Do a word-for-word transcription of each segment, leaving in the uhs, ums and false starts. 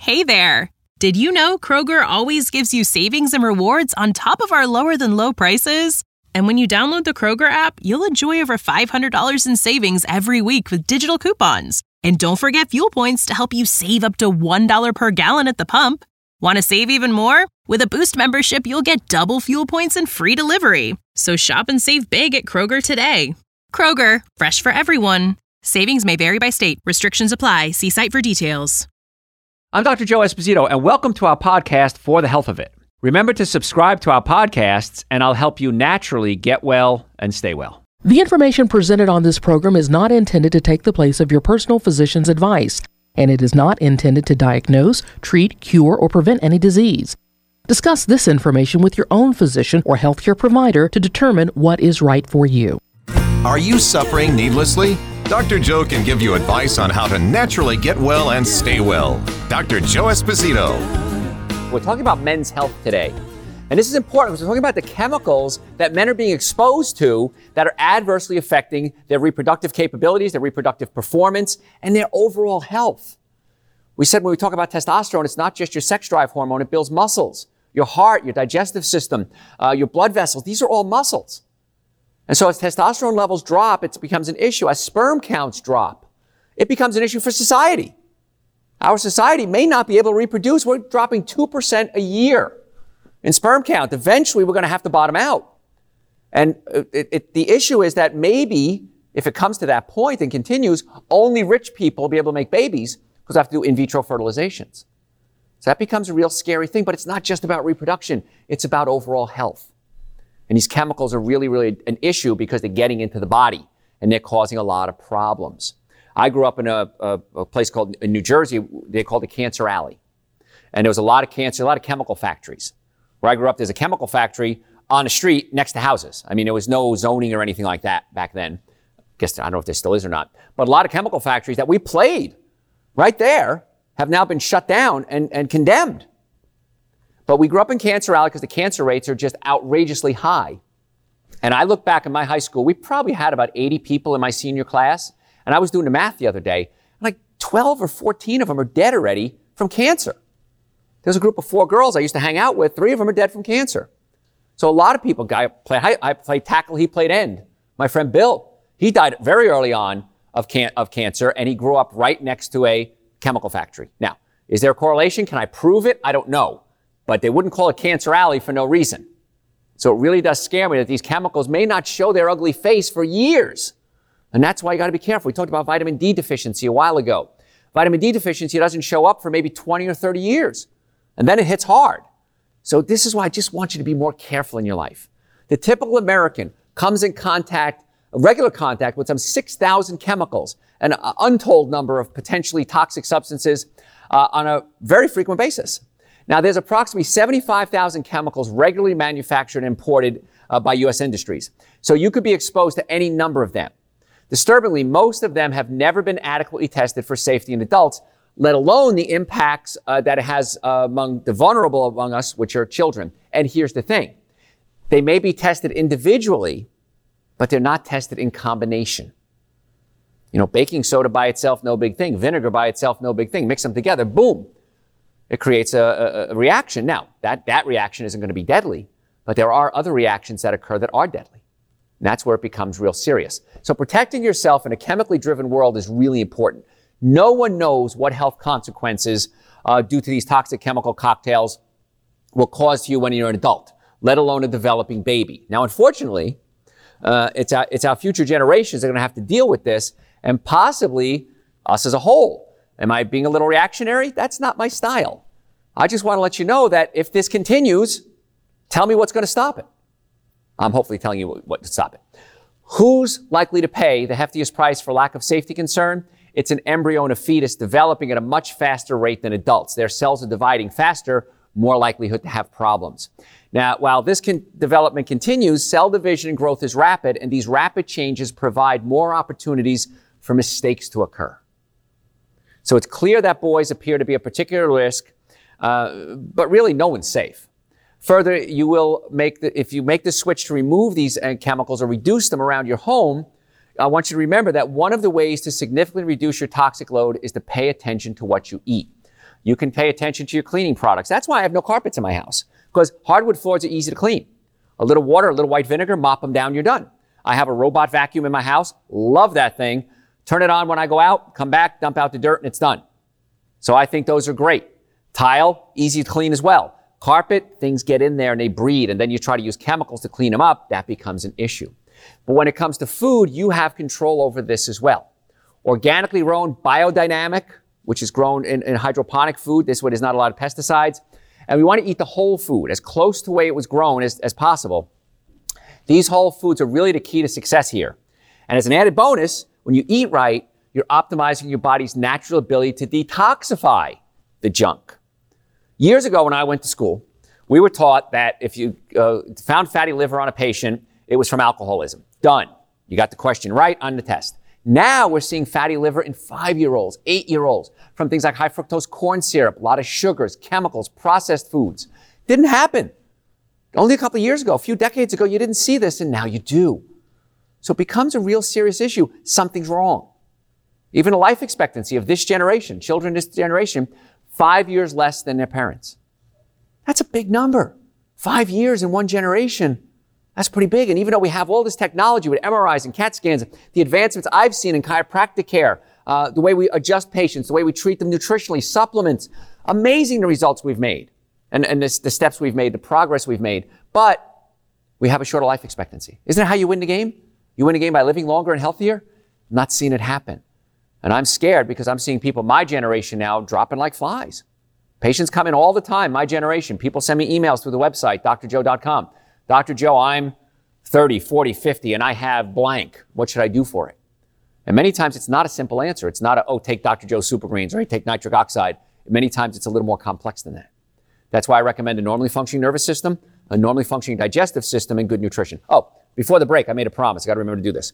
Hey there! Did you know Kroger always gives you savings and rewards on top of our lower-than-low prices? And when you download the Kroger app, you'll enjoy over five hundred dollars in savings every week with digital coupons. And don't forget fuel points to help you save up to one dollar per gallon at the pump. Want to save even more? With a Boost membership, you'll get double fuel points and free delivery. So shop and save big at Kroger today. Kroger, fresh for everyone. Savings may vary by state. Restrictions apply. See site for details. I'm Doctor Joe Esposito, and welcome to our podcast, For the Health of It. Remember to subscribe to our podcasts, and I'll help you naturally get well and stay well. The information presented on this program is not intended to take the place of your personal physician's advice, and it is not intended to diagnose, treat, cure, or prevent any disease. Discuss this information with your own physician or healthcare provider to determine what is right for you. Are you suffering needlessly? Doctor Joe can give you advice on how to naturally get well and stay well. Doctor Joe Esposito. We're talking about men's health today. And this is important because we're talking about the chemicals that men are being exposed to that are adversely affecting their reproductive capabilities, their reproductive performance, and their overall health. We said when we talk about testosterone, it's not just your sex drive hormone, it builds muscles, your heart, your digestive system, uh, your blood vessels. These are all muscles. And so as testosterone levels drop, it becomes an issue. As sperm counts drop, it becomes an issue for society. Our society may not be able to reproduce. We're dropping two percent a year in sperm count. Eventually, we're going to have to bottom out. And it, it, the issue is that maybe, if it comes to that point and continues, only rich people will be able to make babies because they have to do in vitro fertilizations. So that becomes a real scary thing, but it's not just about reproduction. It's about overall health. And these chemicals are really, really an issue because they're getting into the body and they're causing a lot of problems. I grew up in a, a, a place called, in New Jersey, they called it Cancer Alley. And there was a lot of cancer, a lot of chemical factories. Where I grew up, there's a chemical factory on the street next to houses. I mean, there was no zoning or anything like that back then. I guess, I don't know if there still is or not. But a lot of chemical factories that we played right there have now been shut down and, and condemned. But we grew up in Cancer Alley because the cancer rates are just outrageously high. And I look back in my high school, we probably had about eighty people in my senior class. And I was doing the math the other day, and like twelve or fourteen of them are dead already from cancer. There's a group of four girls I used to hang out with. Three of them are dead from cancer. So a lot of people, guy play, I played tackle, he played end. My friend Bill, he died very early on of, can, of cancer, and he grew up right next to a chemical factory. Now, is there a correlation? Can I prove it? I don't know. But they wouldn't call it Cancer Alley for no reason. So it really does scare me that these chemicals may not show their ugly face for years. And that's why you got to be careful. We talked about vitamin D deficiency a while ago. Vitamin D deficiency doesn't show up for maybe twenty or thirty years. And then it hits hard. So this is why I just want you to be more careful in your life. The typical American comes in contact, regular contact with some six thousand chemicals, an untold number of potentially toxic substances uh, on a very frequent basis. Now, there's approximately seventy-five thousand chemicals regularly manufactured and imported uh, by U S industries. So you could be exposed to any number of them. Disturbingly, most of them have never been adequately tested for safety in adults, let alone the impacts uh, that it has uh, among the vulnerable among us, which are children. And here's the thing. They may be tested individually, but they're not tested in combination. You know, baking soda by itself, no big thing. Vinegar by itself, no big thing. Mix them together, boom. It creates a, a, a reaction. Now, that, that reaction isn't going to be deadly, but there are other reactions that occur that are deadly. And that's where it becomes real serious. So protecting yourself in a chemically driven world is really important. No one knows what health consequences uh, due to these toxic chemical cocktails will cause to you when you're an adult, let alone a developing baby. Now, unfortunately, uh, it's, our, it's our future generations that are going to have to deal with this, and possibly us as a whole. Am I being a little reactionary? That's not my style. I just want to let you know that if this continues, tell me what's going to stop it. I'm hopefully telling you what to stop it. Who's likely to pay the heftiest price for lack of safety concern? It's an embryo and a fetus developing at a much faster rate than adults. Their cells are dividing faster, more likelihood to have problems. Now, while this can, development continues, cell division and growth is rapid, and these rapid changes provide more opportunities for mistakes to occur. So it's clear that boys appear to be a particular risk, uh, but really no one's safe. Further, you will make the, if you make the switch to remove these uh, chemicals or reduce them around your home, I want you to remember that one of the ways to significantly reduce your toxic load is to pay attention to what you eat. You can pay attention to your cleaning products. That's why I have no carpets in my house, because hardwood floors are easy to clean. A little water, a little white vinegar, mop them down, you're done. I have a robot vacuum in my house. Love that thing. Turn it on when I go out, come back, dump out the dirt, and it's done. So I think those are great. Tile, easy to clean as well. Carpet, things get in there and they breed, and then you try to use chemicals to clean them up. That becomes an issue. But when it comes to food, you have control over this as well. Organically grown, biodynamic, which is grown in, in hydroponic food. This way there's not a lot of pesticides. And we want to eat the whole food, as close to the way it was grown as, as possible. These whole foods are really the key to success here. And as an added bonus, when you eat right, you're optimizing your body's natural ability to detoxify the junk. Years ago when I went to school, we were taught that if you uh, found fatty liver on a patient, it was from alcoholism. Done. You got the question right on the test. Now we're seeing fatty liver in five-year-olds, eight-year-olds, from things like high fructose corn syrup, a lot of sugars, chemicals, processed foods. Didn't happen. Only a couple of years ago, a few decades ago, you didn't see this, and now you do. So it becomes a real serious issue. Something's wrong. Even the life expectancy of this generation, children this generation, five years less than their parents. That's a big number. Five years in one generation. That's pretty big. And even though we have all this technology with M R Is and CAT scans, the advancements I've seen in chiropractic care, uh, the way we adjust patients, the way we treat them nutritionally, supplements, amazing the results we've made and, and this, the steps we've made, the progress we've made. But we have a shorter life expectancy. Isn't that how you win the game? You win the game by living longer and healthier? I'm not seeing it happen. And I'm scared because I'm seeing people my generation now dropping like flies. Patients come in all the time, my generation. People send me emails through the website, D R joe dot com. Doctor Joe, I'm thirty, forty, fifty, and I have blank. What should I do for it? And many times it's not a simple answer. It's not a, oh, take Doctor Joe's Super Greens or hey, take nitric oxide. Many times it's a little more complex than that. That's why I recommend a normally functioning nervous system, a normally functioning digestive system, and good nutrition. Oh, before the break, I made a promise. I got to remember to do this.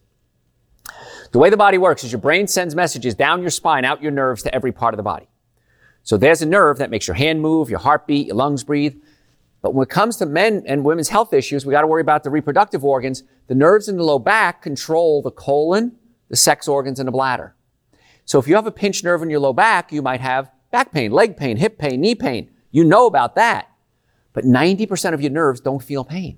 The way the body works is your brain sends messages down your spine, out your nerves to every part of the body. So there's a nerve that makes your hand move, your heart beat, your lungs breathe. But when it comes to men and women's health issues, we got to worry about the reproductive organs. The nerves in the low back control the colon, the sex organs, and the bladder. So if you have a pinched nerve in your low back, you might have back pain, leg pain, hip pain, knee pain. You know about that. But ninety percent of your nerves don't feel pain.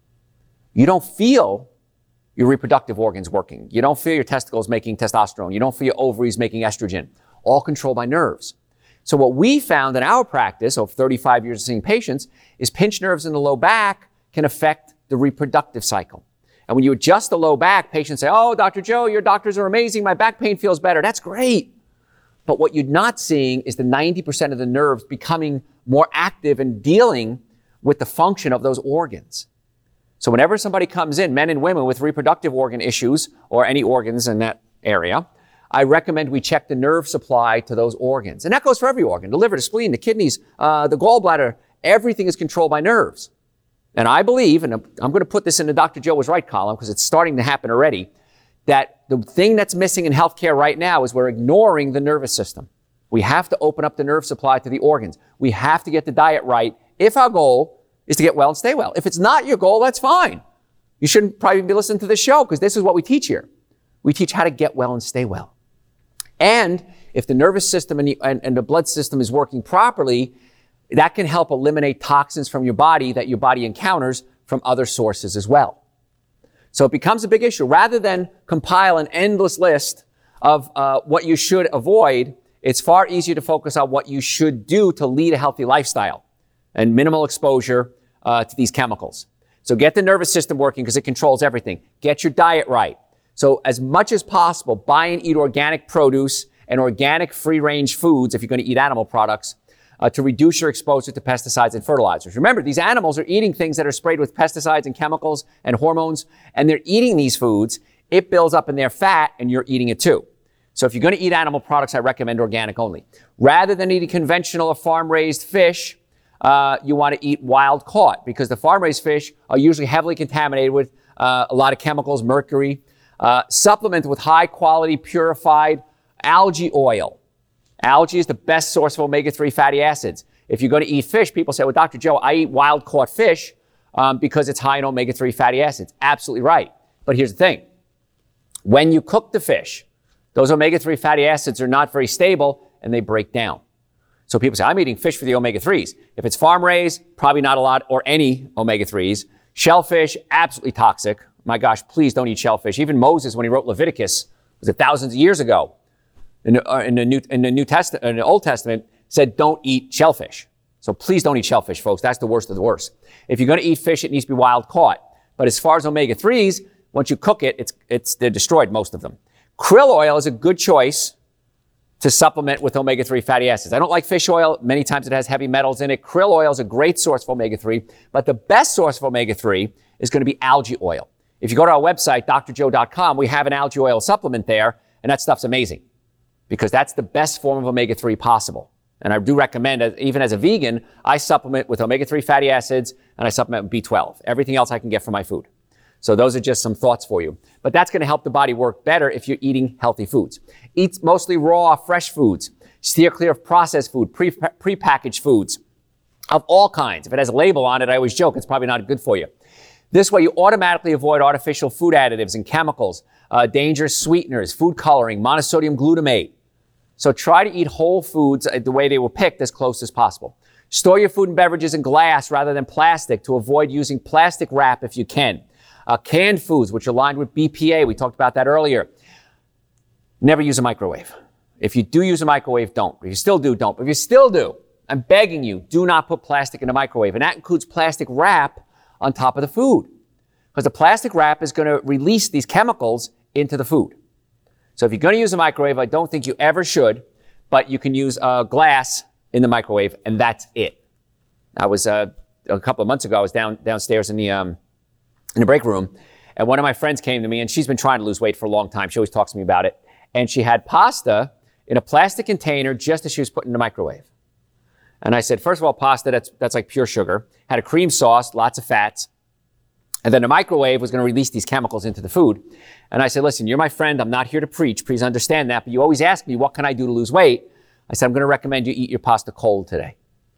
You don't feel your reproductive organs working. You don't feel your testicles making testosterone. You don't feel your ovaries making estrogen. All controlled by nerves. So what we found in our practice of thirty-five years of seeing patients is pinched nerves in the low back can affect the reproductive cycle. And when you adjust the low back, patients say, oh, Doctor Joe, your doctors are amazing. My back pain feels better. That's great. But what you're not seeing is the ninety percent of the nerves becoming more active and dealing with the function of those organs. So whenever somebody comes in, men and women with reproductive organ issues or any organs in that area, I recommend we check the nerve supply to those organs. And that goes for every organ, the liver, the spleen, the kidneys, uh, the gallbladder. Everything is controlled by nerves. And I believe, and I'm, I'm going to put this in the Doctor Joe was right column because it's starting to happen already, that the thing that's missing in healthcare right now is we're ignoring the nervous system. We have to open up the nerve supply to the organs. We have to get the diet right if our goal is to get well and stay well. If it's not your goal, that's fine. You shouldn't probably be listening to this show because this is what we teach here. We teach how to get well and stay well. And if the nervous system and the, and, and the blood system is working properly, that can help eliminate toxins from your body that your body encounters from other sources as well. So it becomes a big issue. Rather than compile an endless list of uh, what you should avoid, it's far easier to focus on what you should do to lead a healthy lifestyle and minimal exposure uh, to these chemicals. So get the nervous system working because it controls everything. Get your diet right. So as much as possible, buy and eat organic produce and organic free-range foods if you're going to eat animal products uh, to reduce your exposure to pesticides and fertilizers. Remember, these animals are eating things that are sprayed with pesticides and chemicals and hormones, and they're eating these foods. It builds up in their fat, and you're eating it too. So if you're going to eat animal products, I recommend organic only. Rather than eating conventional or farm-raised fish, uh, you want to eat wild-caught because the farm-raised fish are usually heavily contaminated with uh, a lot of chemicals, mercury. Uh, supplement with high-quality, purified algae oil. Algae is the best source of omega three fatty acids. If you're going to eat fish, people say, well, Doctor Joe, I eat wild-caught fish um, because it's high in omega three fatty acids. Absolutely right. But here's the thing. When you cook the fish, those omega three fatty acids are not very stable and they break down. So people say, I'm eating fish for the omega threes. If it's farm raised, probably not a lot or any omega threes. Shellfish, absolutely toxic. My gosh, please don't eat shellfish. Even Moses, when he wrote Leviticus, was it thousands of years ago, in the, uh, in the New, in the New Testament, in the Old Testament, said don't eat shellfish. So please don't eat shellfish, folks. That's the worst of the worst. If you're going to eat fish, it needs to be wild caught. But as far as omega threes, once you cook it, it's, it's, they're destroyed, most of them. Krill oil is a good choice to supplement with omega three fatty acids. I don't like fish oil. Many times it has heavy metals in it. Krill oil is a great source of omega three, but the best source of omega three is going to be algae oil. If you go to our website, D R joe dot com, we have an algae oil supplement there, and that stuff's amazing because that's the best form of omega three possible. And I do recommend, even as a vegan, I supplement with omega three fatty acids and I supplement with B twelve. Everything else I can get from my food. So those are just some thoughts for you. But that's going to help the body work better if you're eating healthy foods. Eat mostly raw, fresh foods. Steer clear of processed food, pre- pre-packaged foods of all kinds. If it has a label on it, I always joke, it's probably not good for you. This way, you automatically avoid artificial food additives and chemicals, uh, dangerous sweeteners, food coloring, monosodium glutamate. So try to eat whole foods the way they were picked as close as possible. Store your food and beverages in glass rather than plastic to avoid using plastic wrap if you can. Uh, canned foods, which are lined with B P A, we talked about that earlier. Never use a microwave. If you do use a microwave, don't. If you still do, don't. But if you still do, I'm begging you, do not put plastic in a microwave. And that includes plastic wrap on top of the food. Because the plastic wrap is going to release these chemicals into the food. So if you're going to use a microwave, I don't think you ever should, but you can use uh, glass in the microwave, and that's it. I was, uh, a couple of months ago, I was down downstairs in the, um, in the break room, and one of my friends came to me, and she's been trying to lose weight for a long time. She always talks to me about it. And she had pasta in a plastic container just as she was put in the microwave. And I said, first of all, pasta, that's, that's like pure sugar. Had a cream sauce, lots of fats. And then the microwave was going to release these chemicals into the food. And I said, listen, you're my friend. I'm not here to preach. Please understand that. But you always ask me, what can I do to lose weight? I said, I'm going to recommend you eat your pasta cold today.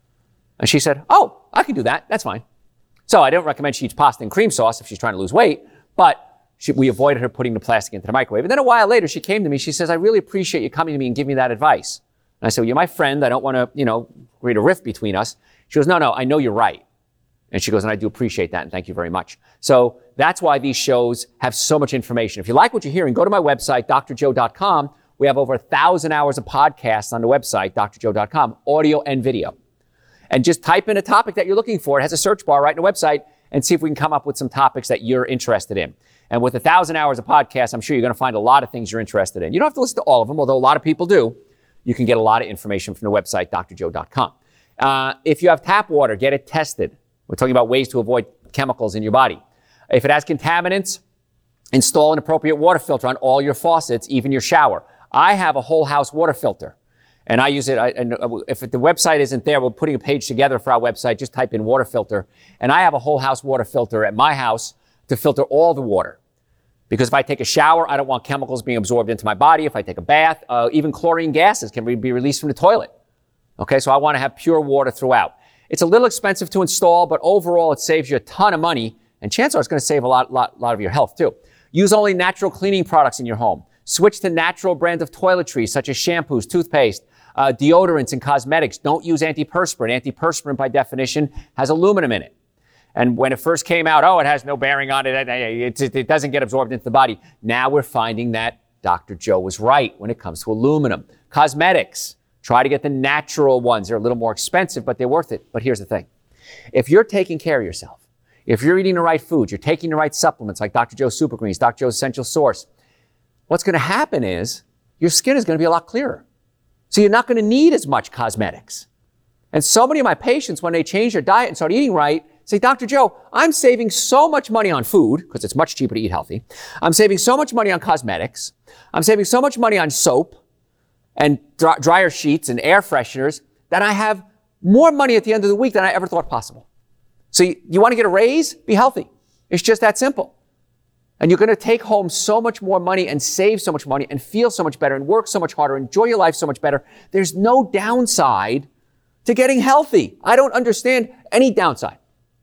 And she said, oh, I can do that. That's fine. So I don't recommend she eats pasta and cream sauce if she's trying to lose weight, but she, we avoided her putting the plastic into the microwave. And then a while later, she came to me. She says, I really appreciate you coming to me and giving me that advice. And I said, well, you're my friend. I don't want to, you know, create a rift between us. She goes, no, no, I know you're right. And she goes, and I do appreciate that, and thank you very much. So that's why these shows have so much information. If you like what you're hearing, go to my website, D R joe dot com. We have over a thousand hours of podcasts on the website, D R joe dot com, audio and video. And just type in a topic that you're looking for. It has a search bar right in the website, and see if we can come up with some topics that you're interested in. And with a thousand hours of podcasts, I'm sure you're going to find a lot of things you're interested in. You don't have to listen to all of them, although a lot of people do. You can get a lot of information from the website, D R joe dot com. Uh, if you have tap water, get it tested. We're talking about ways to avoid chemicals in your body. If it has contaminants, install an appropriate water filter on all your faucets, even your shower. I have a whole house water filter, and I use it. I, and if the website isn't there, we're putting a page together for our website. Just type in water filter, and I have a whole house water filter at my house to filter all the water. Because if I take a shower, I don't want chemicals being absorbed into my body. If I take a bath, uh, even chlorine gases can be released from the toilet. Okay, so I want to have pure water throughout. It's a little expensive to install, but overall it saves you a ton of money, and chances are it's going to save a lot, lot, lot of your health too. Use only natural cleaning products in your home. Switch to natural brands of toiletries such as shampoos, toothpaste, uh, deodorants, and cosmetics. Don't use antiperspirant. Antiperspirant, by definition, has aluminum in it. And when it first came out, oh, it has no bearing on it. It, it, it doesn't get absorbed into the body. Now we're finding that Doctor Joe was right when it comes to aluminum. Cosmetics. Try to get the natural ones. They're a little more expensive, but they're worth it. But here's the thing. If you're taking care of yourself, if you're eating the right foods, you're taking the right supplements like Doctor Joe's Super Greens, Doctor Joe's Essential Source, what's going to happen is your skin is going to be a lot clearer. So you're not going to need as much cosmetics. And so many of my patients, when they change their diet and start eating right, say, Doctor Joe, I'm saving so much money on food, because it's much cheaper to eat healthy. I'm saving so much money on cosmetics. I'm saving so much money on soap and dry, dryer sheets and air fresheners that I have more money at the end of the week than I ever thought possible. So you, you want to get a raise? Be healthy. It's just that simple. And you're going to take home so much more money and save so much money and feel so much better and work so much harder, enjoy your life so much better. There's no downside to getting healthy. I don't understand any downside.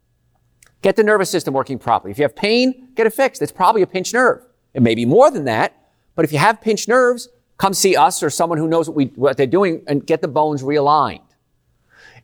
Get the nervous system working properly. If you have pain, get it fixed. It's probably a pinched nerve. It may be more than that, but if you have pinched nerves, come see us or someone who knows what, we, what they're doing and get the bones realigned.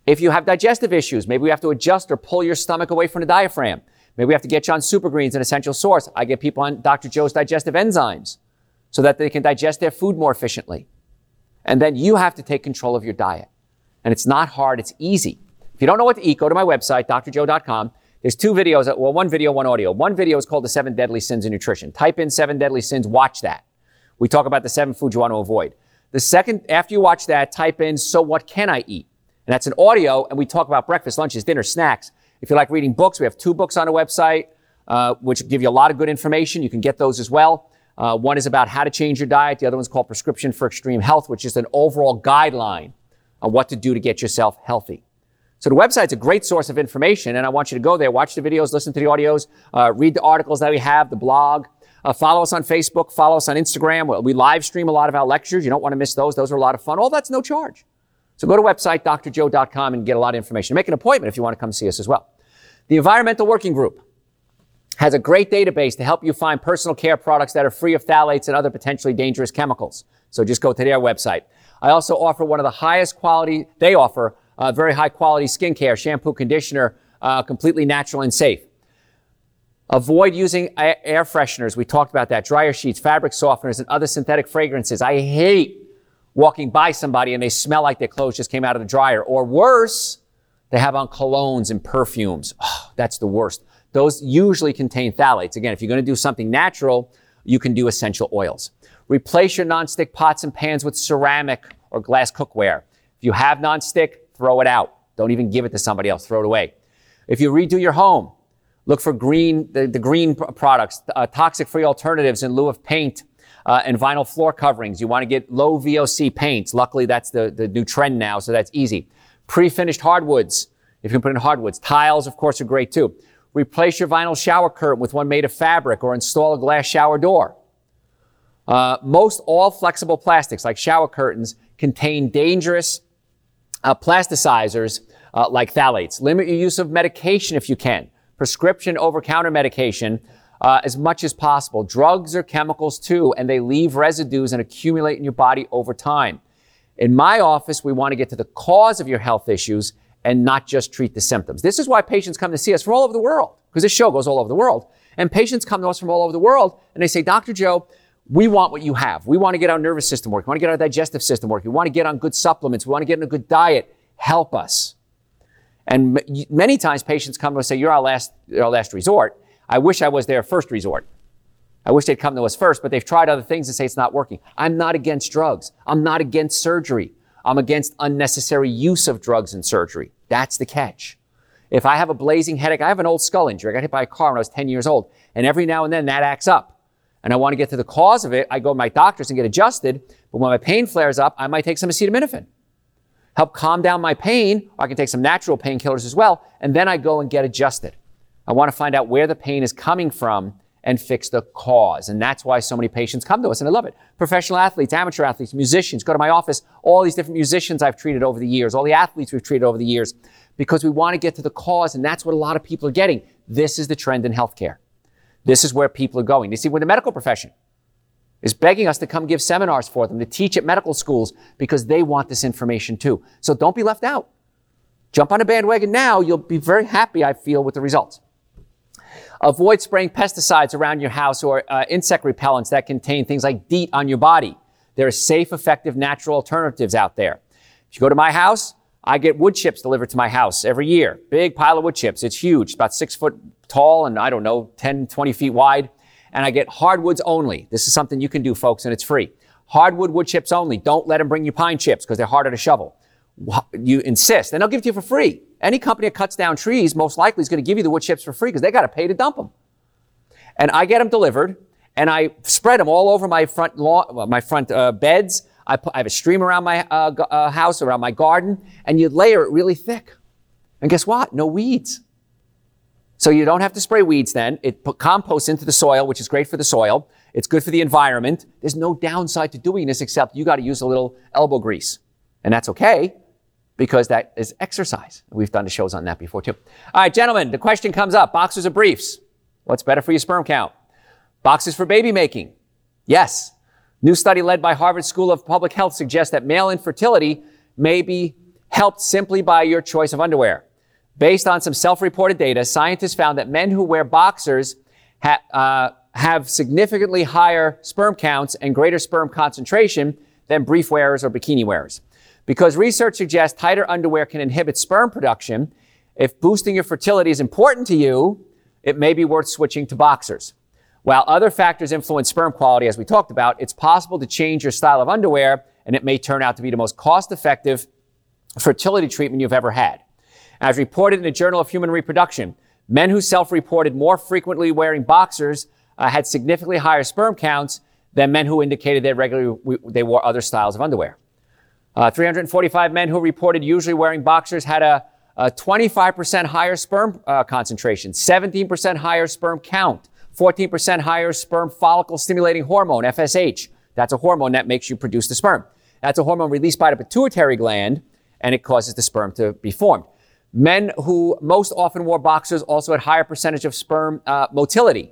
If you have digestive issues, maybe we have to adjust or pull your stomach away from the diaphragm. Maybe we have to get you on Super Greens, an essential source. I get people on Doctor Joe's digestive enzymes so that they can digest their food more efficiently. And then you have to take control of your diet. And it's not hard, it's easy. If you don't know what to eat, go to my website, D R joe dot com. There's two videos, well, one video, one audio. One video is called The Seven Deadly Sins of Nutrition. Type in Seven Deadly Sins, watch that. We talk about the seven foods you want to avoid. The second, after you watch that, type in, so what can I eat? And that's an audio, and we talk about breakfast, lunches, dinner, snacks. If you like reading books, we have two books on the website, uh, which give you a lot of good information. You can get those as well. Uh, one is about how to change your diet. The other one's called Prescription for Extreme Health, which is an overall guideline on what to do to get yourself healthy. So the website's a great source of information, and I want you to go there, watch the videos, listen to the audios, uh, read the articles that we have, the blog. Uh, follow us on Facebook, follow us on Instagram. We live stream a lot of our lectures. You don't want to miss those. Those are a lot of fun. All that's no charge. So go to website, D R joe dot com, and get a lot of information. Make an appointment if you want to come see us as well. The Environmental Working Group has a great database to help you find personal care products that are free of phthalates and other potentially dangerous chemicals. So just go to their website. I also offer one of the highest quality, they offer uh, very high quality skincare, shampoo, conditioner, uh, completely natural and safe. Avoid using air fresheners. We talked about that. Dryer sheets, fabric softeners, and other synthetic fragrances. I hate walking by somebody and they smell like their clothes just came out of the dryer. Or worse, they have on colognes and perfumes. Oh, that's the worst. Those usually contain phthalates. Again, if you're going to do something natural, you can do essential oils. Replace your nonstick pots and pans with ceramic or glass cookware. If you have nonstick, throw it out. Don't even give it to somebody else. Throw it away. If you redo your home, look for green, the, the green products, uh, toxic-free alternatives in lieu of paint uh, and vinyl floor coverings. You want to get low V O C paints. Luckily, that's the, the new trend now, so that's easy. Pre-finished hardwoods, if you can put in hardwoods. Tiles, of course, are great too. Replace your vinyl shower curtain with one made of fabric or install a glass shower door. Uh, most all flexible plastics, like shower curtains, contain dangerous uh, plasticizers uh, like phthalates. Limit your use of medication if you can. Prescription over-counter medication uh, as much as possible. Drugs are chemicals too, and they leave residues and accumulate in your body over time. In my office, we want to get to the cause of your health issues and not just treat the symptoms. This is why patients come to see us from all over the world, because this show goes all over the world. And patients come to us from all over the world, and they say, Doctor Joe, we want what you have. We want to get our nervous system working. We want to get our digestive system working. We want to get on good supplements. We want to get in a good diet. Help us. And m- many times patients come to us and say, you're our last, our last resort. I wish I was their first resort. I wish they'd come to us first, but they've tried other things and say it's not working. I'm not against drugs. I'm not against surgery. I'm against unnecessary use of drugs and surgery. That's the catch. If I have a blazing headache, I have an old skull injury. I got hit by a car when I was ten years old. And every now and then that acts up. And I want to get to the cause of it. I go to my doctors and get adjusted. But when my pain flares up, I might take some acetaminophen. Help calm down my pain. Or I can take some natural painkillers as well. And then I go and get adjusted. I want to find out where the pain is coming from and fix the cause. And that's why so many patients come to us, and I love it. Professional athletes, amateur athletes, musicians, go to my office, all these different musicians I've treated over the years, all the athletes we've treated over the years, because we want to get to the cause, and that's what a lot of people are getting. This is the trend in healthcare. This is where people are going. You see, when the medical profession is begging us to come give seminars for them, to teach at medical schools, because they want this information too. So don't be left out. Jump on a bandwagon now. You'll be very happy, I feel, with the results. Avoid spraying pesticides around your house or uh, insect repellents that contain things like DEET on your body. There are safe, effective, natural alternatives out there. If you go to my house, I get wood chips delivered to my house every year. Big pile of wood chips. It's huge, about six foot tall and, I don't know, ten, twenty feet wide. And I get hardwoods only. This is something you can do, folks, and it's free. Hardwood wood chips only. Don't let them bring you pine chips because they're harder to shovel. You insist, and they'll give it to you for free. Any company that cuts down trees most likely is going to give you the wood chips for free because they got to pay to dump them. And I get them delivered, and I spread them all over my front lawn, my front uh, beds. I, put, I have a stream around my uh, g- uh, house, around my garden, and you layer it really thick. And guess what? No weeds. So you don't have to spray weeds then. It put compost into the soil, which is great for the soil. It's good for the environment. There's no downside to doing this except you got to use a little elbow grease. And that's okay, because that is exercise. We've done the shows on that before too. All right, gentlemen, the question comes up. Boxers or briefs? What's better for your sperm count? Boxers for baby making? Yes. New study led by Harvard School of Public Health suggests that male infertility may be helped simply by your choice of underwear. Based on some self-reported data, scientists found that men who wear boxers ha- uh, have significantly higher sperm counts and greater sperm concentration than brief wearers or bikini wearers. Because research suggests tighter underwear can inhibit sperm production, if boosting your fertility is important to you, it may be worth switching to boxers. While other factors influence sperm quality, as we talked about, it's possible to change your style of underwear, and it may turn out to be the most cost-effective fertility treatment you've ever had. As reported in the Journal of Human Reproduction, men who self-reported more frequently wearing boxers uh, had significantly higher sperm counts than men who indicated they regularly they wore other styles of underwear. Uh, three hundred forty-five men who reported usually wearing boxers had a, a twenty-five percent higher sperm uh, concentration, seventeen percent higher sperm count, fourteen percent higher sperm follicle stimulating hormone, F S H. That's a hormone that makes you produce the sperm. That's a hormone released by the pituitary gland, and it causes the sperm to be formed. Men who most often wore boxers also had higher percentage of sperm uh, motility.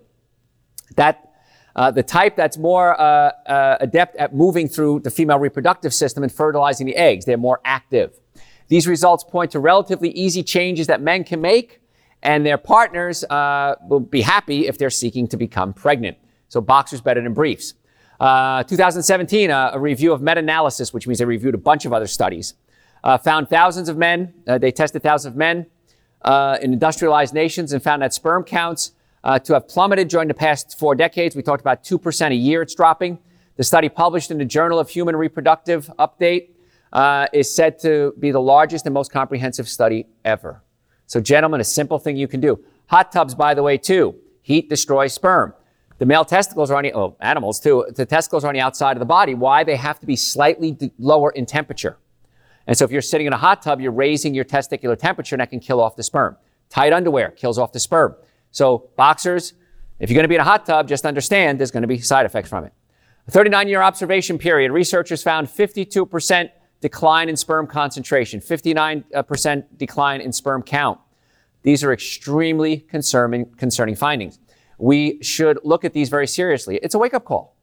That uh, the type that's more uh, uh, adept at moving through the female reproductive system and fertilizing the eggs. They're more active. These results point to relatively easy changes that men can make, and their partners uh, will be happy if they're seeking to become pregnant. So boxers better than briefs. Uh, two thousand seventeen, uh, a review of meta-analysis, which means they reviewed a bunch of other studies, uh, found thousands of men, uh, they tested thousands of men uh, in industrialized nations and found that sperm counts uh, to have plummeted during the past four decades. We talked about two percent a year it's dropping. The study published in the Journal of Human Reproductive Update uh, is said to be the largest and most comprehensive study ever. So gentlemen, a simple thing you can do. Hot tubs, by the way, too. Heat destroys sperm. The male testicles are on the, oh, animals too, the testicles are on the outside of the body. Why? They have to be slightly d- lower in temperature. And so if you're sitting in a hot tub, you're raising your testicular temperature and that can kill off the sperm. Tight underwear kills off the sperm. So boxers, if you're going to be in a hot tub, just understand there's going to be side effects from it. A thirty-nine year observation period, researchers found fifty-two percent decline in sperm concentration, fifty-nine percent decline in sperm count. These are extremely concerning, concerning findings. We should look at these very seriously. It's a wake-up call.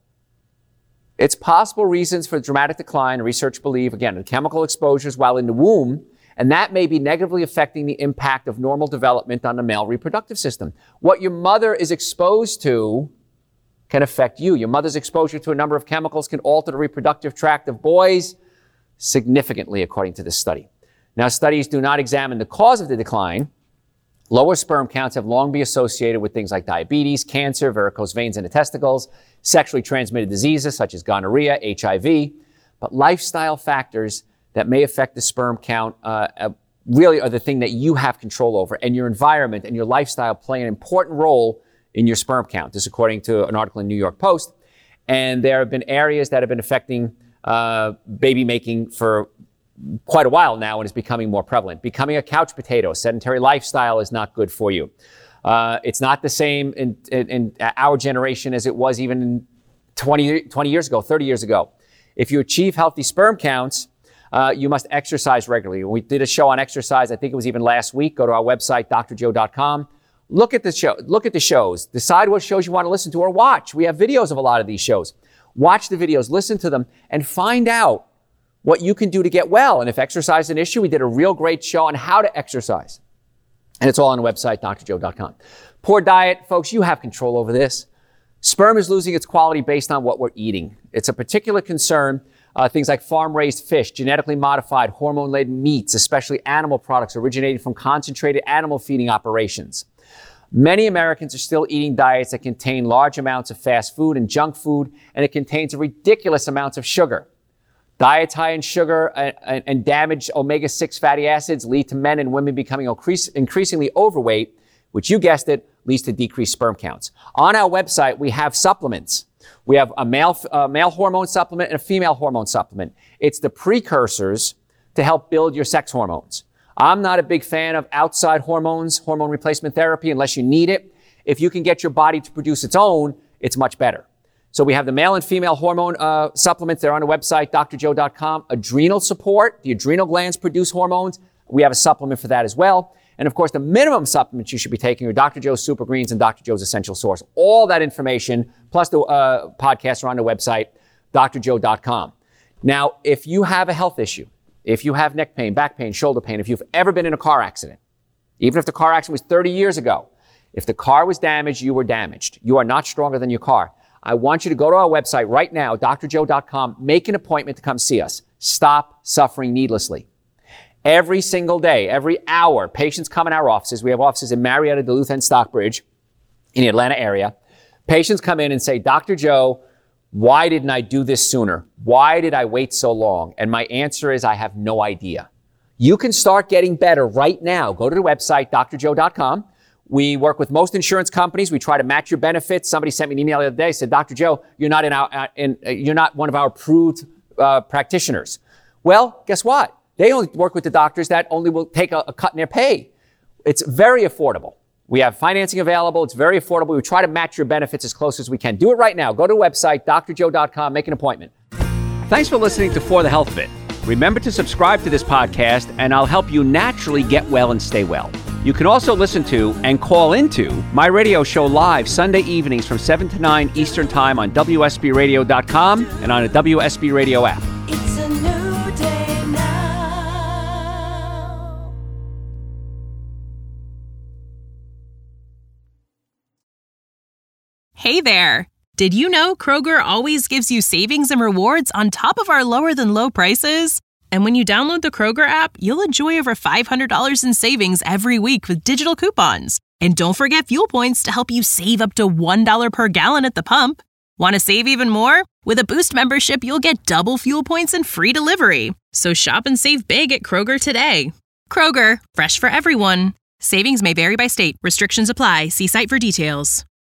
It's possible reasons for dramatic decline. Research believe, again, the chemical exposures while in the womb, and that may be negatively affecting the impact of normal development on the male reproductive system. What your mother is exposed to can affect you. Your mother's exposure to a number of chemicals can alter the reproductive tract of boys significantly, according to this study. Now, studies do not examine the cause of the decline. Lower sperm counts have long been associated with things like diabetes, cancer, varicose veins in the testicles, sexually transmitted diseases such as gonorrhea, H I V. But lifestyle factors that may affect the sperm count uh, uh, really are the thing that you have control over, and your environment and your lifestyle play an important role in your sperm count. This is according to an article in New York Post. And there have been areas that have been affecting uh, baby making for quite a while now, and is becoming more prevalent. Becoming a couch potato, sedentary lifestyle is not good for you. Uh, it's not the same in, in, in our generation as it was even twenty, twenty years ago, thirty years ago. If you achieve healthy sperm counts, uh, you must exercise regularly. We did a show on exercise, I think it was even last week. Go to our website, D R joe dot com. Look at the show. Look at the shows. Decide what shows you want to listen to or watch. We have videos of a lot of these shows. Watch the videos, listen to them, and find out what you can do to get well. And if exercise is an issue, we did a real great show on how to exercise. And it's all on the website, D R joe dot com. Poor diet, folks, you have control over this. Sperm is losing its quality based on what we're eating. It's a particular concern. Uh, things like farm-raised fish, genetically modified, hormone-laden meats, especially animal products originating from concentrated animal feeding operations. Many Americans are still eating diets that contain large amounts of fast food and junk food, and it contains ridiculous amounts of sugar. Diets high in sugar and, and damaged omega six fatty acids lead to men and women becoming increase, increasingly overweight, which, you guessed it, leads to decreased sperm counts. On our website, we have supplements. We have a male, uh, male hormone supplement and a female hormone supplement. It's the precursors to help build your sex hormones. I'm not a big fan of outside hormones, hormone replacement therapy, unless you need it. If you can get your body to produce its own, it's much better. So we have the male and female hormone uh, supplements. They're on the website, D R joe dot com. Adrenal support. The adrenal glands produce hormones. We have a supplement for that as well. And of course, the minimum supplements you should be taking are Doctor Joe's Super Greens and Doctor Joe's Essential Source. All that information, plus the uh, podcasts, are on the website, D R joe dot com. Now, if you have a health issue, if you have neck pain, back pain, shoulder pain, if you've ever been in a car accident, even if the car accident was thirty years ago, if the car was damaged, you were damaged. You are not stronger than your car. I want you to go to our website right now, D R joe dot com, make an appointment to come see us. Stop suffering needlessly. Every single day, every hour, patients come in our offices. We have offices in Marietta, Duluth, and Stockbridge in the Atlanta area. Patients come in and say, Doctor Joe, why didn't I do this sooner? Why did I wait so long? And my answer is, I have no idea. You can start getting better right now. Go to the website, D R joe dot com. We work with most insurance companies. We try to match your benefits. Somebody sent me an email the other day, said, Doctor Joe, you're not in our, uh, in, uh, you're not one of our approved uh, practitioners. Well, guess what? They only work with the doctors that only will take a, a cut in their pay. It's very affordable. We have financing available. It's very affordable. We try to match your benefits as close as we can. Do it right now. Go to the website, D R joe dot com, make an appointment. Thanks for listening to For the Health Bit. Remember to subscribe to this podcast, and I'll help you naturally get well and stay well. You can also listen to and call into my radio show live Sunday evenings from seven to nine Eastern Time on W S B radio dot com and on a W S B Radio app. It's a new day now. Hey there! Did you know Kroger always gives you savings and rewards on top of our lower than low prices? And when you download the Kroger app, you'll enjoy over five hundred dollars in savings every week with digital coupons. And don't forget fuel points to help you save up to one dollar per gallon at the pump. Want to save even more? With a Boost membership, you'll get double fuel points and free delivery. So shop and save big at Kroger today. Kroger, fresh for everyone. Savings may vary by state. Restrictions apply. See site for details.